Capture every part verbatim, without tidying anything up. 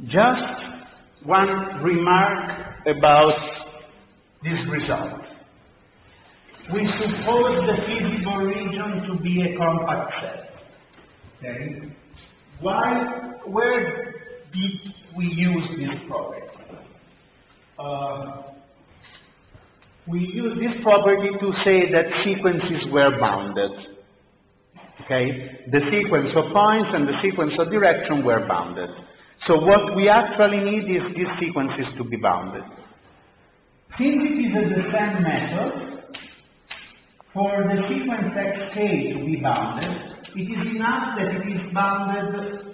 just one remark about this result. We suppose the feasible region to be a compact set. Okay? Why, where did we use this property? Uh, we use this property to say that sequences were bounded. Okay? The sequence of points and the sequence of direction were bounded. So what we actually need is these sequences to be bounded. Since it is a descent method, for the sequence xk to be bounded, it is enough that it is bounded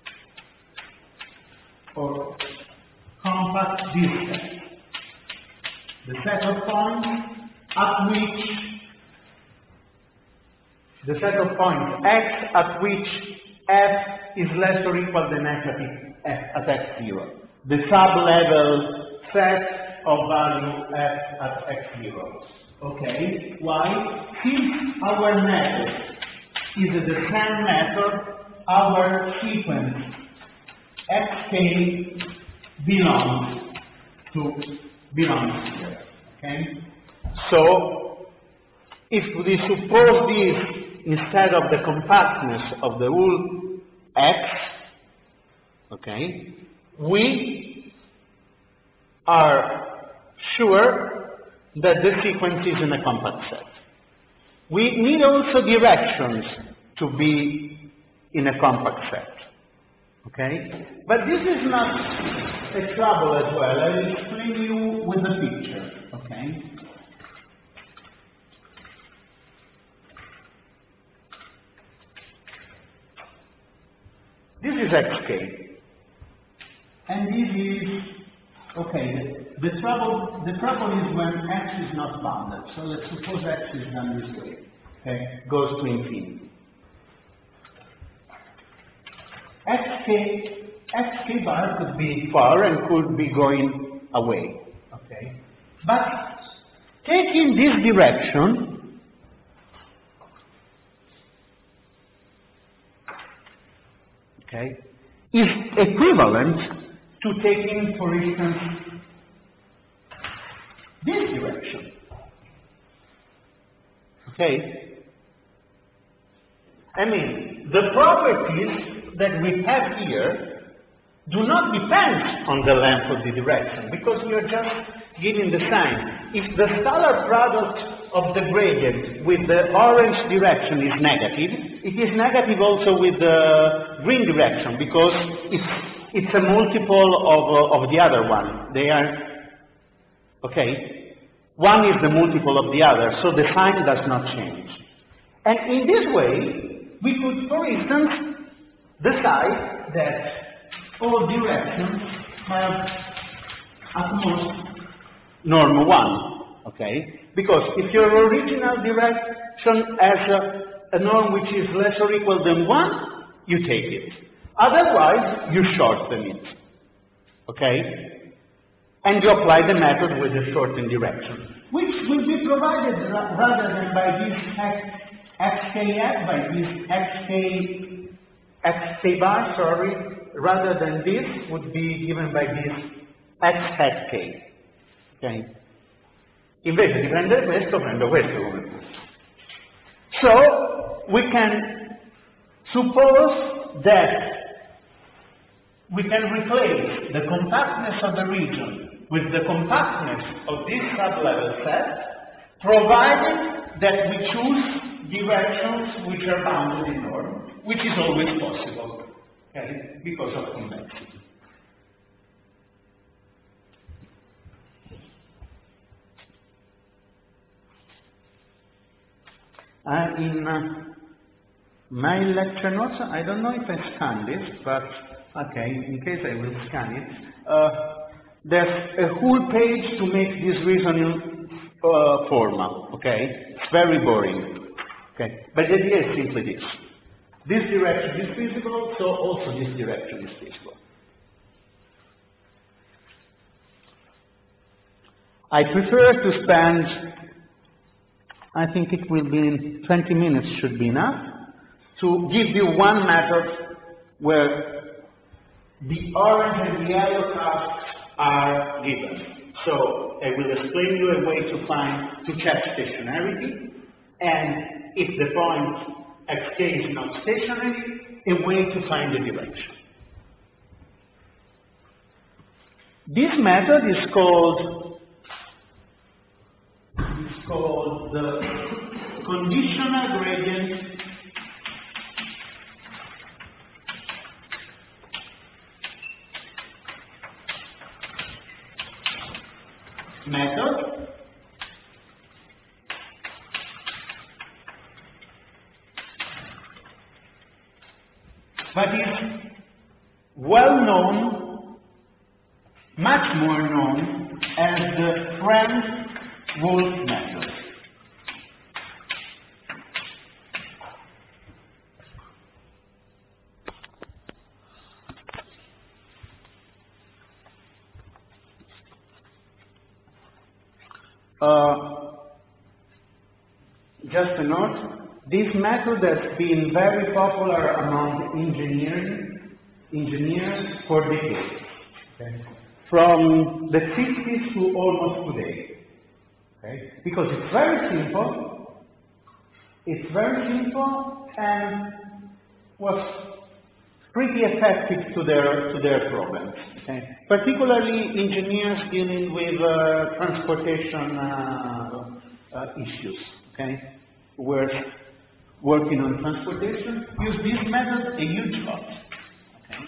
or compact this set. The set of points at which the set of points x at which f is less or equal than negative f at x zero. The sub-level set of value f at x zero. Okay, why? Since our method is a descent method, our sequence xk belongs to belongs here. Okay? So if we suppose this instead of the compactness of the whole x, okay, we are sure that the sequence is in a compact set. We need also directions to be in a compact set. Okay? But this is not a trouble as well. I will explain you with a picture. Okay? This is xk. And this is, okay, the, the trouble the trouble is when x is not bounded. So let's suppose x is done this way. Okay? Goes to infinity. xk xk bar could be far and could be going away. Okay? But taking this direction, okay, is equivalent to taking, for instance, this direction. Okay? I mean, the properties that we have here do not depend on the length of the direction, because we are just giving the sign. If the scalar product of the gradient with the orange direction is negative, it is negative also with the green direction, because it's, it's a multiple of, uh, of the other one. They are, okay? One is the multiple of the other, so the sign does not change. And in this way, we could, for instance, decide that all directions have at most norm one, okay? Because if your original direction has a, a norm which is less or equal than one, you take it. Otherwise, you shorten it, okay? And you apply the method with the shortened direction, which will be provided ra rather than by this xkf, by this xk, xk bar, sorry, rather than this would be given by this x hat k. Okay? Invece di prendere questo, prendo questo come questo. So, we can suppose that we can replace the compactness of the region with the compactness of this sub-level set, provided that we choose directions which are bounded in norm, which is always possible, okay, because of convexity. Uh, in uh, my lecture notes, I don't know if I scanned this, but okay, in case I will scan it. Uh, there's a whole page to make this reasoning uh, formal, okay? It's very boring, okay? But the idea is simply this. This direction is feasible, so also this direction is feasible. I prefer to spend, I think it will be in twenty minutes should be enough, to give you one method where the orange and the yellow tasks are given. So I will explain you a way to find, to check stationarity, and if the point xk is not stationary, a way to find the direction. This method is called, is called the conditional gradient method. But is well known, much more known as the Frank-Wolf method. Uh, just a note, this method has been very popular among engineering, engineers for decades, okay? From the fifties to almost today, okay? Because it's very simple, it's very simple and was pretty effective to their, to their problems, okay? Particularly engineers dealing with uh, transportation uh, uh, issues, okay? Where working on transportation, use this method a huge lot. Okay?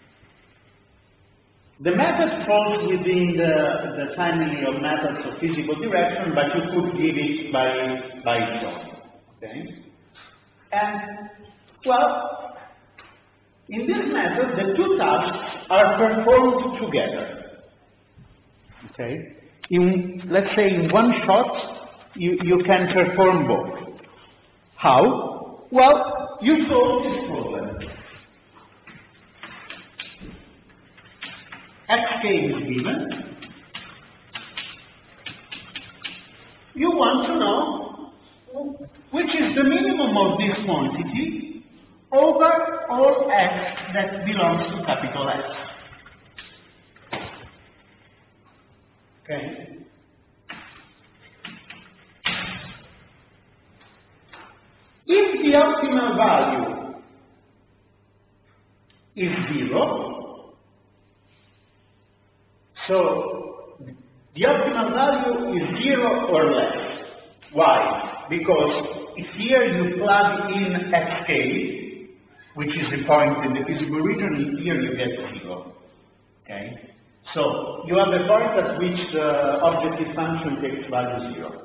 The method falls within the, the family of methods of physical direction, but you could give it by, by its own. Okay? And, well, in this method, the two tasks are performed together. Okay? In, let's say in one shot, you, you can perform both. How? Well, you solve this problem. Xk is given. You want to know which is the minimum of this quantity over all x that belongs to capital X. Okay? If the optimal value is zero, so the optimal value is zero or less. Why? Because if here you plug in xk, which is the point in the feasible region, here you get zero. Okay? So you have a point at which the objective function takes value zero.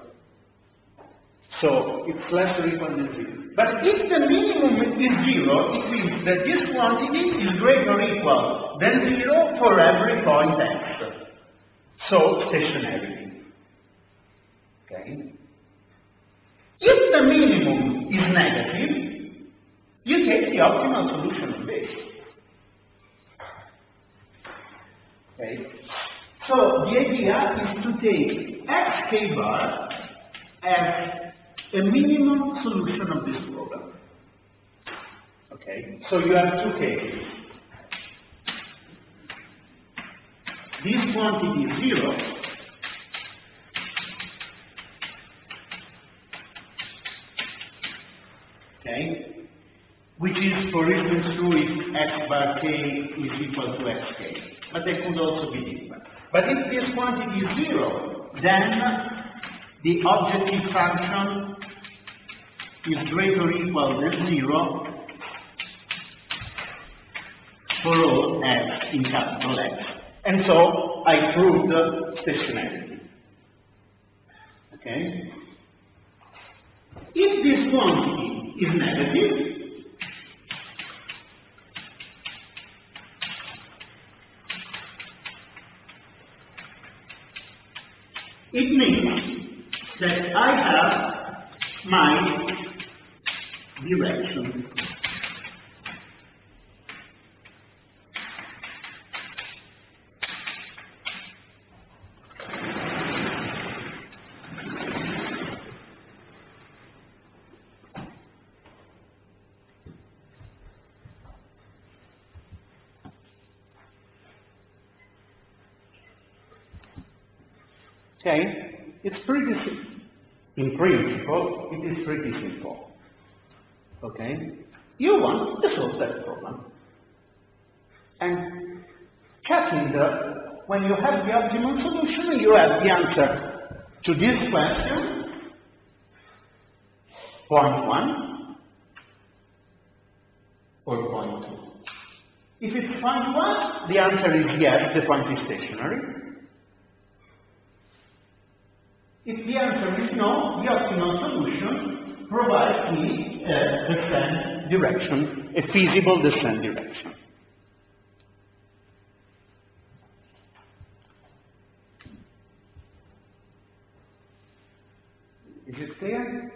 So it's less or equal than zero. But if the minimum is zero, it means that this quantity is greater or equal than zero for every point x. So stationarity. Okay? If the minimum is negative, you take the optimal solution of this. Okay? So the idea is to take xk bar as a minimum solution of this problem. Okay, so you have two cases. This quantity is zero, okay, which is, for instance, true if x bar k is equal to xk, but they could also be different. But if this quantity is zero, then the objective function is greater or equal than zero for all x in capital X. And so I proved stationarity. Okay? If this quantity is negative, it means that I have my direction. Okay? It's pretty simple. In principle, it is pretty simple. Okay? You want to solve that problem. And checking the, when you have the optimum solution, you have the answer to this question, point one or point two. If it's point one, the answer is yes, the point is stationary. If the answer is no, the optimal solution provides me a descent direction, a feasible descent direction. Is it clear?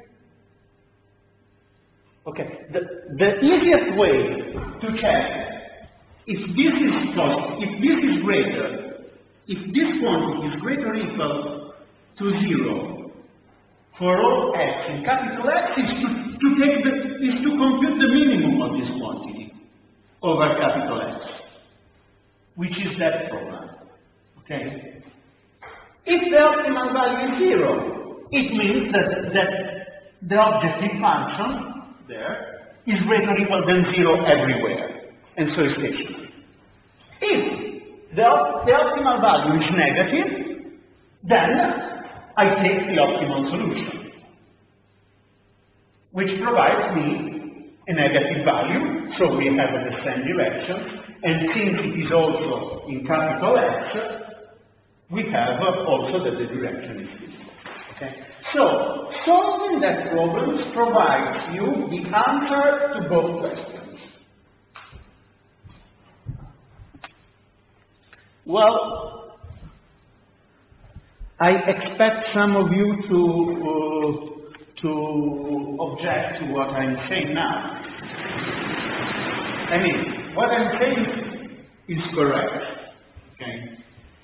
Okay. The, the easiest way to check if this is positive, if this is greater, if this quantity is greater or equal to zero for all x in capital X is to, to take the, is to compute the minimum of this quantity over capital X, which is that problem. Okay? If the optimal value is zero, it means that, that the objective function there is greater or equal than zero everywhere, and so is stationary. If the, the optimal value is negative, then I take the optimal solution, which provides me a negative value, so we have a descent direction, and since it is also in capital X, we have also that the direction is this. Okay? So, solving that problem provides you the answer to both questions. Well, I expect some of you to uh, to object to what I'm saying now. I mean, what I'm saying is correct. Okay.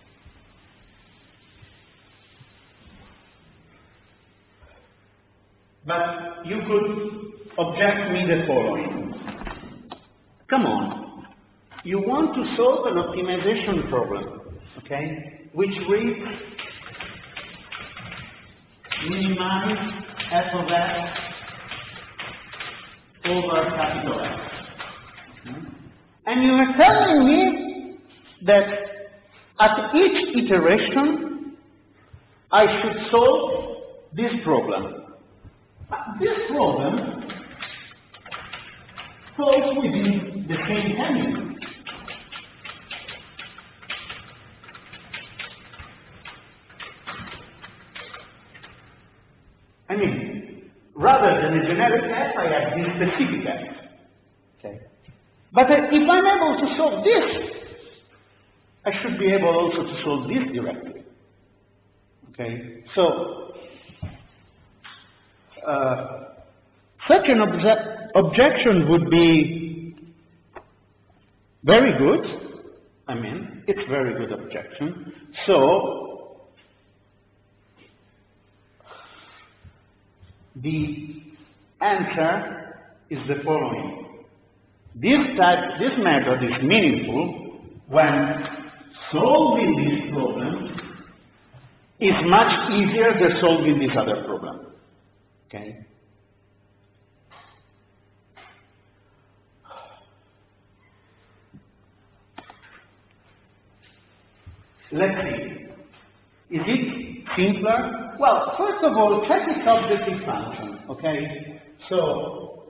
But you could object me the following. Come on. You want to solve an optimization problem, okay, which reads minimize f of x over capital X. And you are telling me that at each iteration I should solve this problem. But this problem falls within the same family. I mean, rather than a generic f, I have this specific f. Okay. But uh, if I'm able to solve this, I should be able also to solve this directly. Okay. So, uh, such an obje objection would be very good. I mean, it's very good objection. So, the answer is the following. This type, this method is meaningful when solving this problem is much easier than solving this other problem. Okay? Let's see. Is it simpler? Well, first of all, check its objective function, okay? So,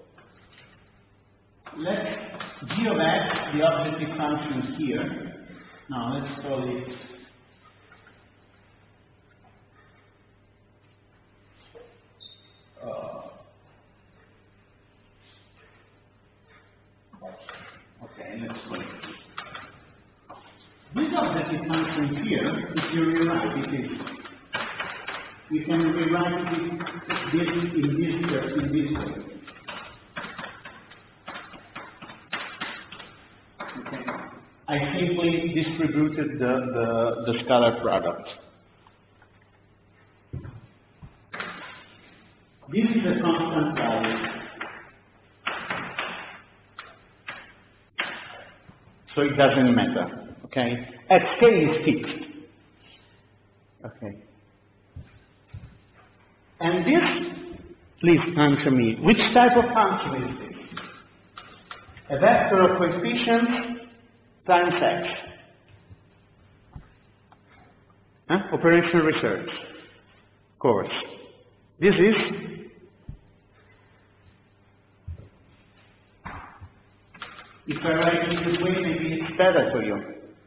let's g of x, the objective function here. Now, let's call it uh, okay, let's call it this objective function here, if you rewrite it, is we can rewrite it this in this uh, in this way. Okay. I simply distributed the, the, the scalar product. This is a constant value. So it doesn't matter. Okay? At k is fixed. Okay. And this, please answer me, which type of function is this? A vector of coefficients times x. Huh? Operational research course. This is if I write it this way, maybe it's better for you.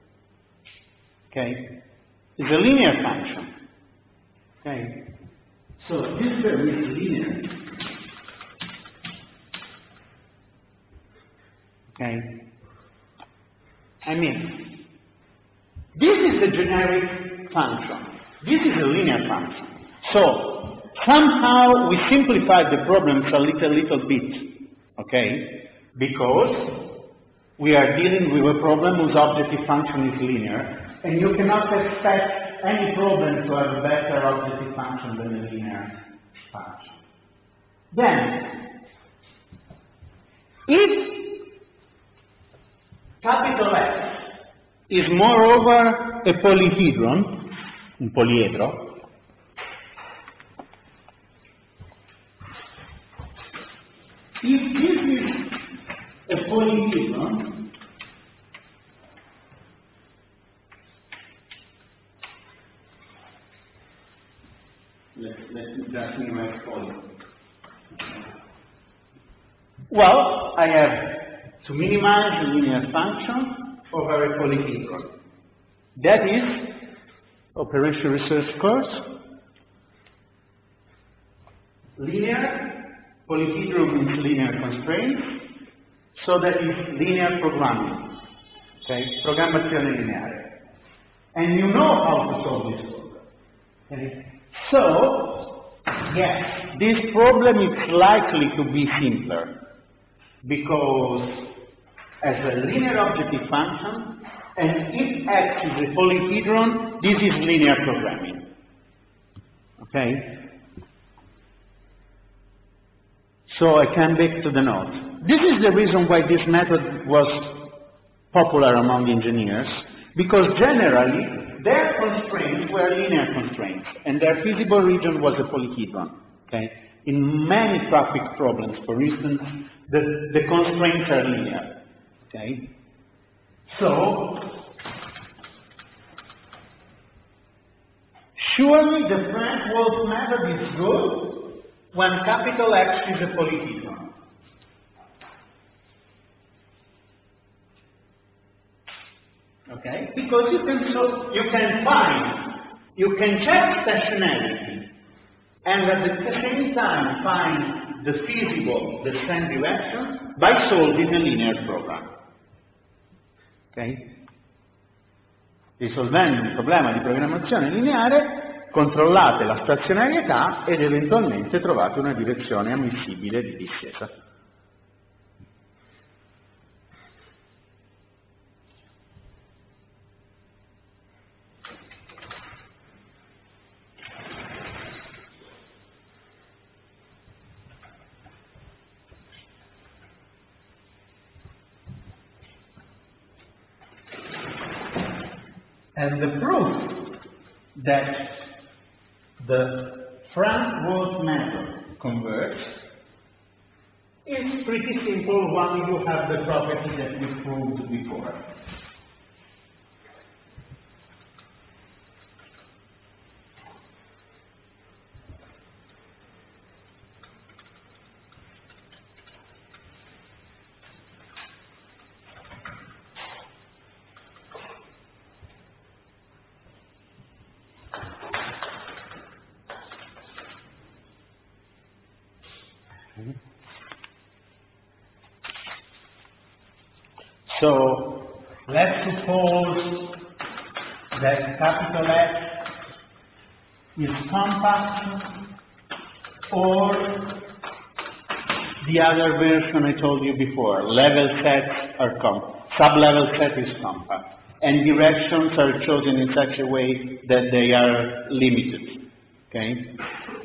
Okay? It's a linear function. Okay? So this term is linear. Okay? I mean, this is a generic function. This is a linear function. So, somehow we simplified the problems a little, little bit. Okay? Because we are dealing with a problem whose objective function is linear, and you cannot expect any problem to have a better objective function than a linear function. Then, if capital X is moreover a polyhedron, un poliedro, if this is a polyhedron, let, let me just minimize poly. Well, I have to minimize the linear function over a polyhedron. That is operational research course, linear, polyhedron means linear constraints, so that is linear programming, okay, programmazione lineare. And you know how to solve this problem. Okay? So, yes, this problem is likely to be simpler, because as a linear objective function, and if x is a polyhedron, this is linear programming. Okay? So I come back to the note. This is the reason why this method was popular among engineers, because generally their constraints were linear constraints, and their feasible region was a polyhedron. Okay? In many traffic problems, for instance, the, the constraints are linear. Okay? So, surely the Frank-Wolf method is good when capital X is a polyhedron. Okay? Because you can so you can find, you can check stationarity, and at the same time find the feasible descent direction by solving a linear program. Okay? Risolvendo un problema di programmazione lineare, controllate la stazionarietà ed eventualmente trovate una direzione ammissibile di discesa. And the proof that the Frank-Wolf method converges is pretty simple when you have the property that we proved before. So let's suppose that capital X is compact, or the other version I told you before, level sets are compact, sub-level set is compact, and directions are chosen in such a way that they are limited. Okay?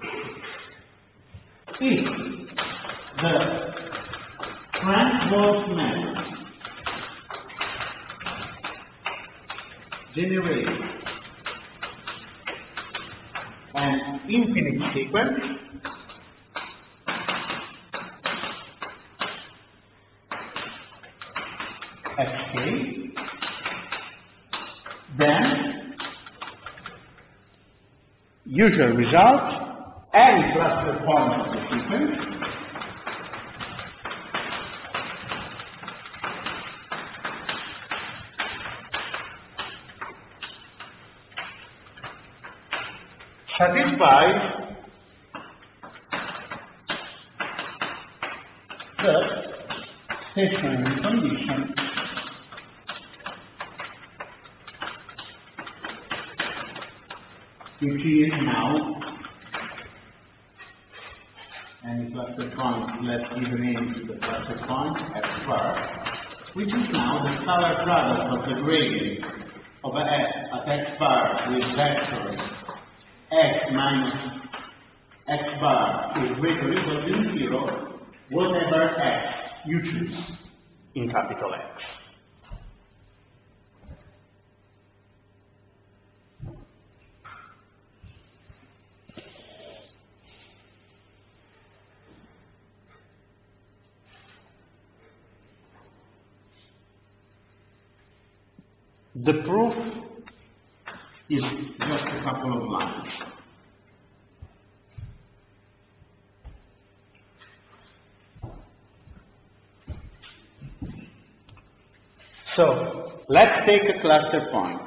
If the Frank-Wolf method generates an infinite sequence xk, then usual result, any cluster point of the sequence satisfies the stationary condition which is now any cluster point, let's give a name to the cluster point X bar, which is now the scalar product of the gradient of a f at X bar with vectors x minus X bar is greater or equal to zero, whatever x you choose in capital X. The proof is just a couple of lines. So, let's take a cluster point.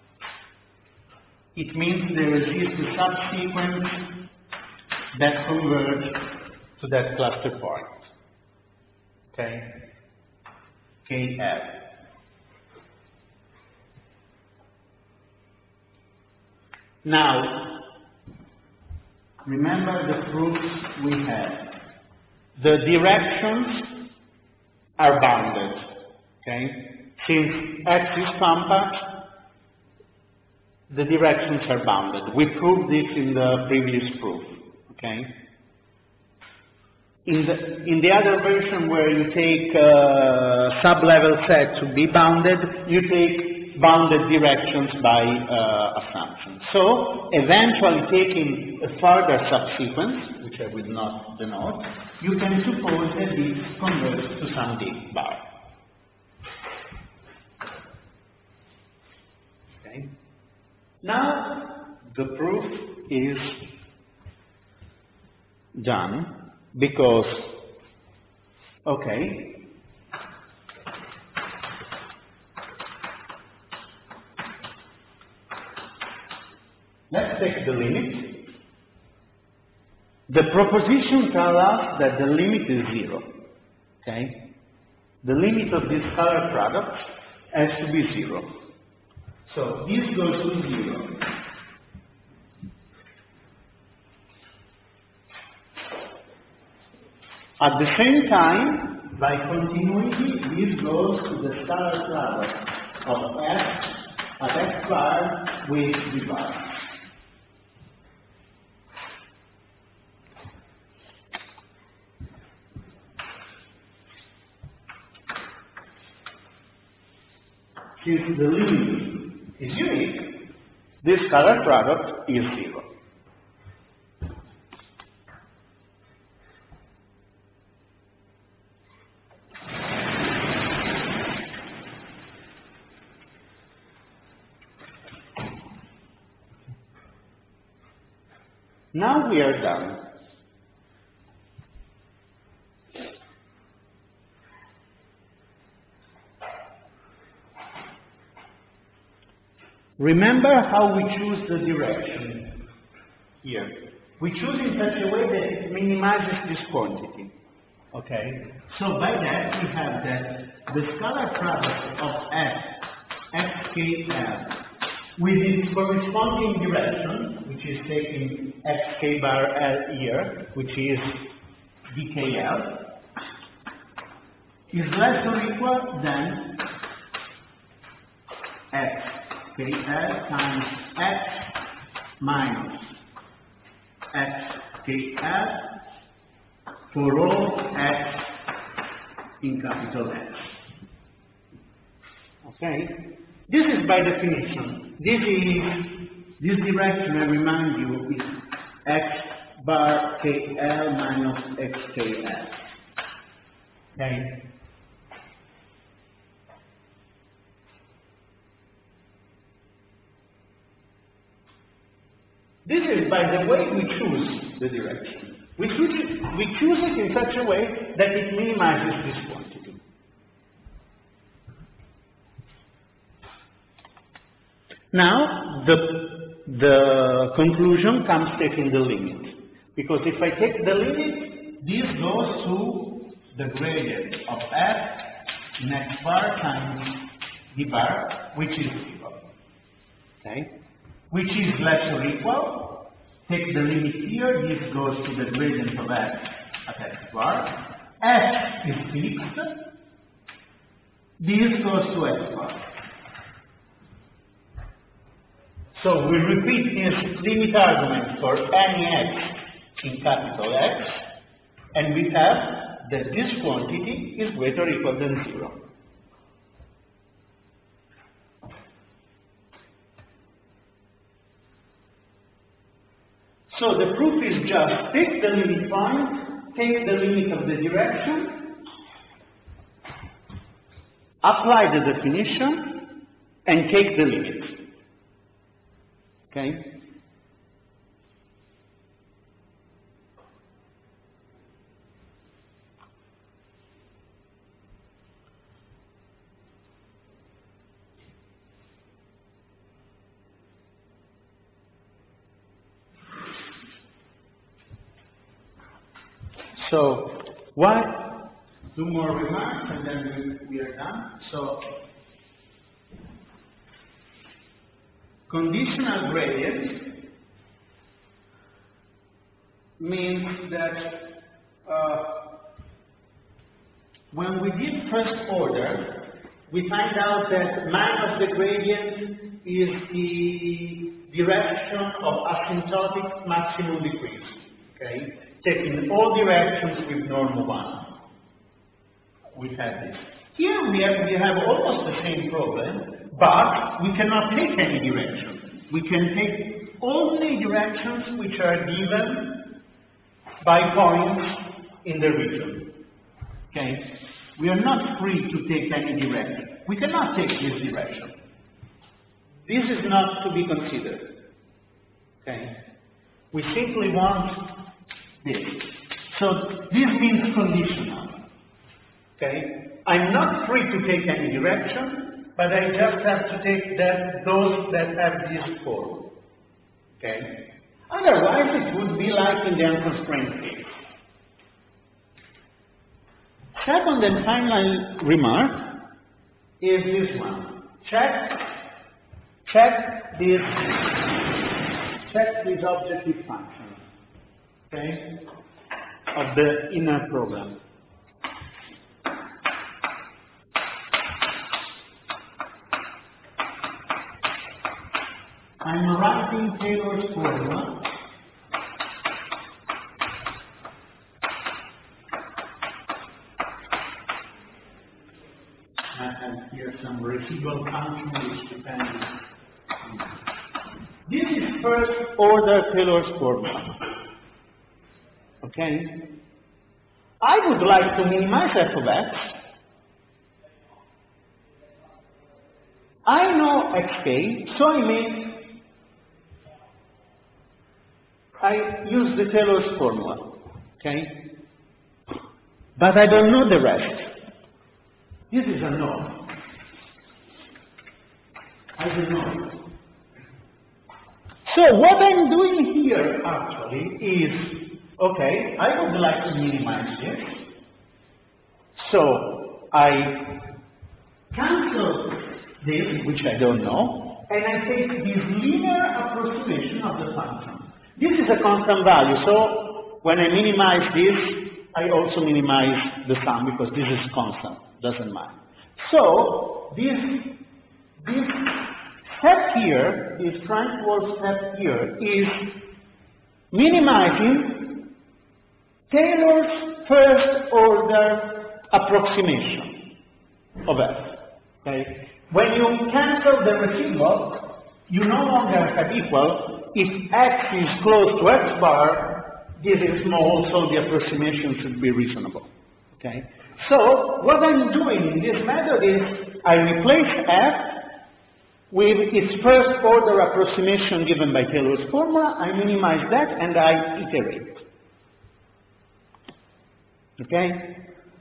It means there exists a subsequence that converges to that cluster point. Okay? K F. Now, remember the proofs we had. The directions are bounded. Okay? Since X is compact, the directions are bounded. We proved this in the previous proof. Okay? In the, in the other version where you take a sub-level set to be bounded, you take bounded directions by uh, assumption. So, eventually taking a further subsequence, which I will not denote, you can suppose that this converges to some D bar. Okay. Now, the proof is done because, okay, let's take the limit. The proposition tells us that the limit is zero. Okay? The limit of this scalar product has to be zero. So this goes to zero. At the same time, by continuity, this goes to the scalar product of f at X bar with D bar. Since the limit is unique, this scalar product is zero. Now we are done. Remember how we choose the direction here. We choose in such a way that it minimizes this quantity. Okay? So by that we have that the scalar product of f xkf with its corresponding direction, which is taking xk bar L here, which is dkl, is less or equal than x. Kl times x minus xkf for all x in capital X. Okay? This is by definition. This is this direction, I remind you, is x bar kl minus xkl. Okay? This is, by the way, we choose the direction. We choose it, we choose it in such a way that it minimizes this quantity. Now, the, the conclusion comes taking the limit. Because if I take the limit, this goes to the gradient of f in x bar times d bar, which is zero. Okay? Which is less or equal. Take the limit here, this goes to the gradient of x at x bar. F is fixed. This goes to x bar. So we repeat this limit argument for any x in capital X, and we have that this quantity is greater or equal than zero. So the proof is just take the limit point, take the limit of the direction, apply the definition, and take the limit. Okay? So, what? Two more remarks and then we, we are done. So, conditional gradient means that uh, when we did first order, we find out that minus the gradient is the direction of asymptotic maximum decrease. Okay? Taking all directions with normal one. We have this. Here we have, we have almost the same problem, but we cannot take any direction. We can take only directions which are given by points in the region. Okay? We are not free to take any direction. We cannot take this direction. This is not to be considered. Okay? We simply want this. So this means conditional. Okay? I'm not free to take any direction, but I just have to take that, those that have this form. Okay? Otherwise it would be like in the unconstrained case. Second and final remark is this one. Check, check this, check this objective function. Okay, of the inner program. I'm writing Taylor's formula. I have here some residual function which depends. This is first order Taylor's formula. Okay? I would like to minimize f of x. I know xk, so I make, I use the Taylor's formula. Okay? But I don't know the rest. This is a no. I don't know. So what I'm doing here actually is, okay, I would like to minimize this. So I cancel this, which I don't know, and I take this linear approximation of the function. This is a constant value, so when I minimize this, I also minimize the sum because this is constant, doesn't matter. So this, this step here, this Frankfurt step here, is minimizing Taylor's first order approximation of f. Okay? When you cancel the residual, you no longer have equal. If x is close to x bar, this is small, so the approximation should be reasonable. Okay? So what I'm doing in this method is I replace f with its first order approximation given by Taylor's formula, I minimize that, and I iterate. Okay?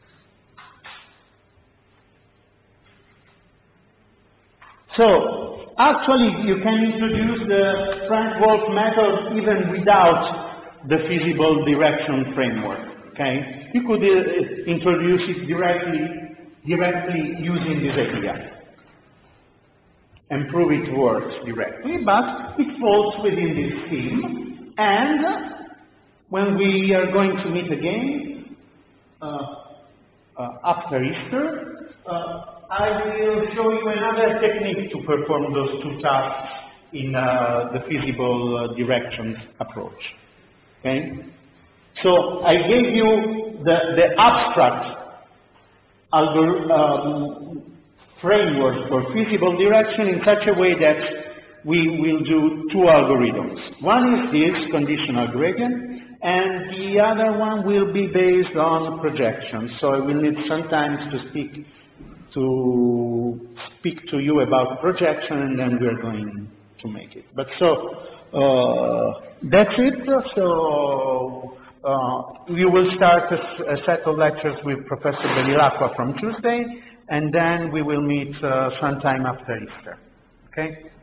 So, actually, you can introduce the Frank-Wolf method even without the feasible direction framework. Okay? You could uh, introduce it directly, directly using this idea and prove it works directly, but it falls within this scheme. And when we are going to meet again uh, uh, after Easter, uh, I will show you another technique to perform those two tasks in uh, the feasible uh, directions approach. Okay? So I gave you the, the abstract algor um, framework for feasible direction in such a way that we will do two algorithms. One is this conditional gradient, and the other one will be based on projections. So I will need sometimes to speak to speak to you about projection, and then we're going to make it. But so uh, that's it. So uh, you will start a, a set of lectures with Professor Bevilacqua from Tuesday, and then we will meet uh, sometime after Easter. Okay?